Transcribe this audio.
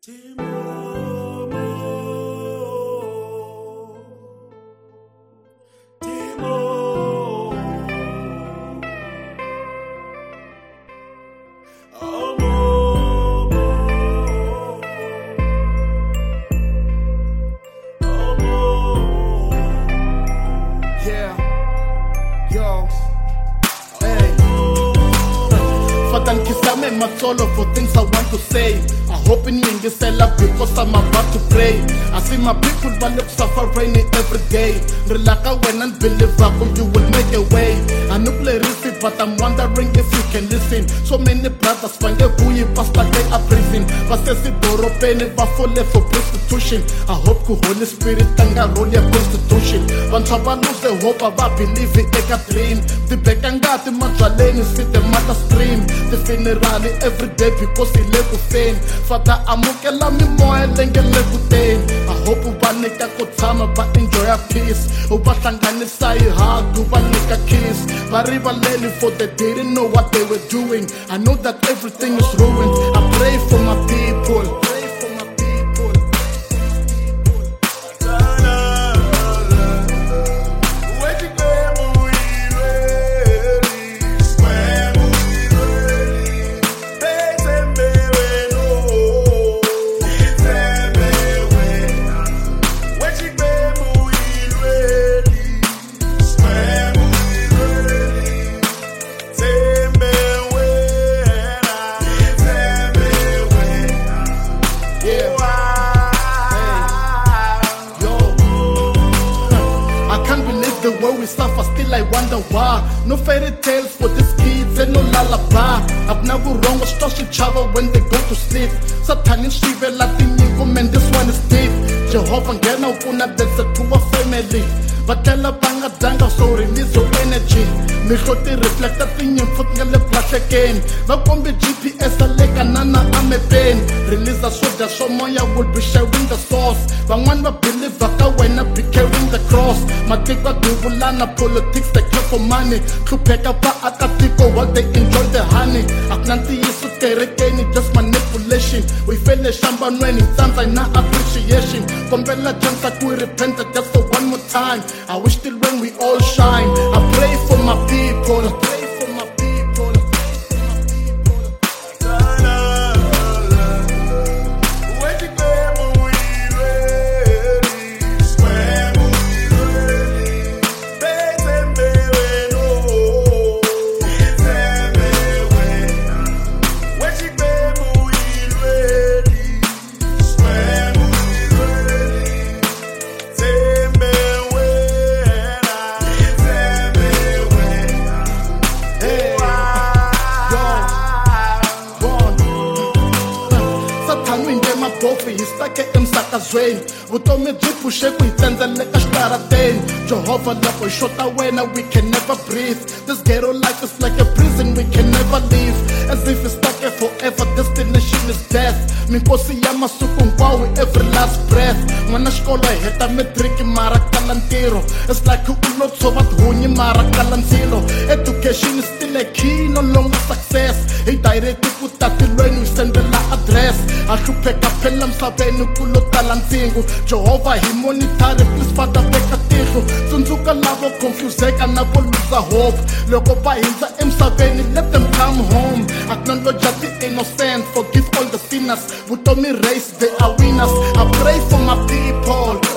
Matsolo for things I want to say. I hope in Yingisela because I'm about to pray. I see my people but live suffering every day. Relaka when and believe you will make a way. I know play receipt but I'm wondering if you can listen. So many brothers find a buoy past like they are prison. But says it boro penny bafole for prostitution. I hope the Holy Spirit tanga roll your constitution. When Chaba lose the hope about believing a dream. The Bekangati Majalene sit the mother stream. The funeral every day because he live with fame. Father amukela mi moya lengele kuteni. I hope ubanika kutama but enjoy a peace. Ubahlanganisa ihag ubanika kiss. Baribaleli for they didn't know what they were doing. I know that everything is ruined. I pray for my people. The way we suffer, still I wonder why. No fairy tales for these kids and no lullaby. I've never wrong with trust each other when they go to sleep. Satan is shiver Latin man, this one is deep. Jehovah ngena ufuna dance to a family. Batela banga danga so release your energy. Mihloti reflecta tinye mfutngele plus again. Vakombe GPS aleka nana ame pain. Release a soldier so moya will be sharing the source. Bangwan va believe vaka wena be carrying the cross. Matika duvulana politics they care for money. Kupeka pa akatiko while they enjoy the honey. Aknanti yesu kerekeni just manipulation. We fail the shamba when it sounds like not appreciation. Kombela jansa kui repent just for one more time. I wish till when we all shine. I pray for my people. I pray for my people. Bofi istake emsakazweni vutomi byi pfushe ku hi tsendzele xitarateni Jehovah loko hi xota wena we can never breathe. This ghetto life is like a prison we can never leave. As if it's stuck here forever, destination is death. Minkosi ya masiku hinkwawo every last breath. N'wana xikolo hi heta matriki mara kala ntirho. It's like u lo tshova tihunyi mara kala ndzilo. Education is still a key, no longer success. Hi direct ku tatilweni hi sendela address. A hlupheka phela msaveni ku lo tala ntsingu. Jehovah hi monitare please Father veka tihlo. Tsundzuka lavo confuseka na vo luza hope. Loko va hindza emsaveni let them come home. Acknowledge the innocent, forgive all the sinners. Vutomi race they are winners. I pray for my people.